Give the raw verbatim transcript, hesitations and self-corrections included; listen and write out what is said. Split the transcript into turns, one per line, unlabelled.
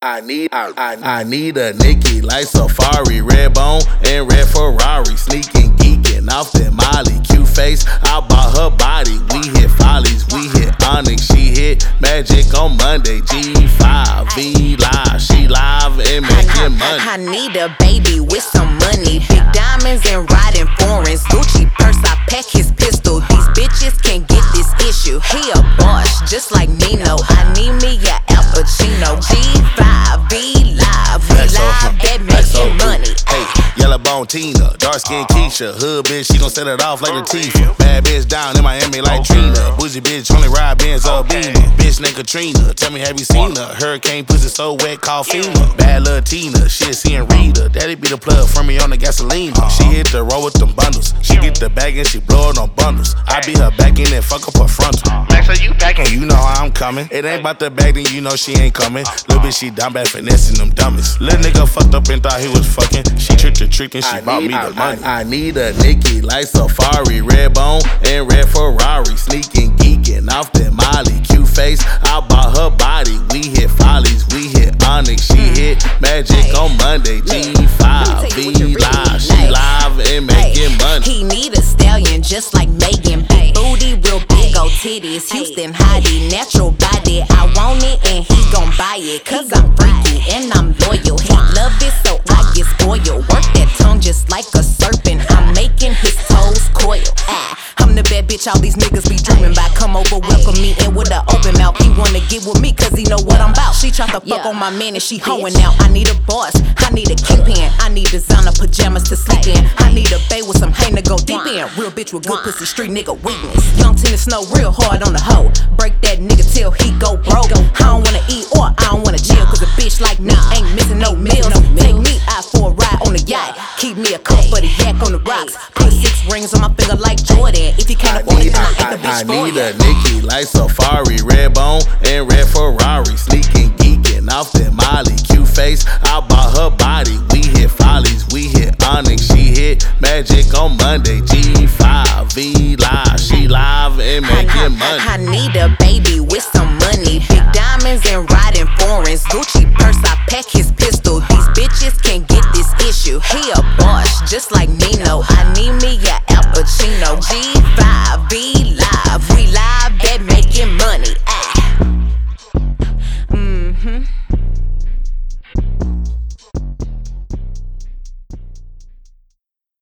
I need, I, I, I need a Nicki like Safari, red bone and red Ferrari, sneaking, geeking off that Molly, cute face. I bought her body. We hit Follies, we hit Onyx, she hit Magic on Monday. G five, V live, she live and making money.
I need a baby with some money, big diamonds and riding foreigns. Gucci purse, I pack his pistol. These bitches can't get this issue. He a boss, just like Nino. I need me a Al Pacino. G five, V live, we live, that making money.
Hey, yellow bone Tina, dark skin Keisha, hood bitch, she gon' set it off like Latifah. Bad bitch down in Miami like Trina. Bougie bitch only ride Benz or Beamer. Bitch named Katrina, tell me have you seen her? Hurricane pussy so wet, call FEMA. Bad little Tina, shit seeing Rita. Daddy be the plug for me on the gasoline. She hit the road with them bundles. She get the bag and she blow it on bundles. I be her back end and fuck up her frontal. Max, are you packing? You know how I'm coming. It ain't about the bag, then you know she ain't coming. Little bitch, she down bad finessing them dummies. Little nigga fucked up and thought he was fucking. She tricked the trick and she I bought need, me the I, money. I, I need a Nicki like Safari, red bone and red Ferrari, sneaking, geeking off that Molly, cute face. I bought her body. We hit Follies, we hit Onyx, she hit Magic on Monday. G five, V live, she live and making money.
He need a stallion just like Megan, big booty, real big old titties. Houston hottie, natural body. I want it and he gon' buy it, cause I'm freaky and I'm loyal. He love it so I get spoiled. Work that tongue just like a serpent. I'm making his toes coil. Ah, I'm the bad bitch all these niggas be dreaming about. Come over, welcome me in with an open mouth. He wanna get with me cause he know what I'm about. She try to fuck on my man and she hoeing out. I need a boss, I need a kingpin. I need designer pajamas to sleep in. I need a bae with some hang to go deep in. Real bitch with good pussy, street nigga weakness. Young tennis snow real hard on the hoe. Break that nigga till he go broke. I don't wanna eat or I don't wanna chill, cause a bitch like me ain't missing no meals. Take me out for a ride on the yacht. Keep me a cup for the yak on the rocks. Put six rings on my finger like Jordan. If you can't afford it, then I ain't the bitch
I
for
need
you.
a Nicki like Safari, red bone and red Ferrari, sneaking, geeking off that Molly, cute face. I bought her body. We hit Follies, we hit Onyx, she hit Magic on Monday. G five, V live, she live and making money.
I need a baby with some money, big diamonds and riding foreigns. Gucci purse, I pack his pistol. These bitches can't get this issue. He a boss, just like Nino. I need me a Al Pacino. G five, V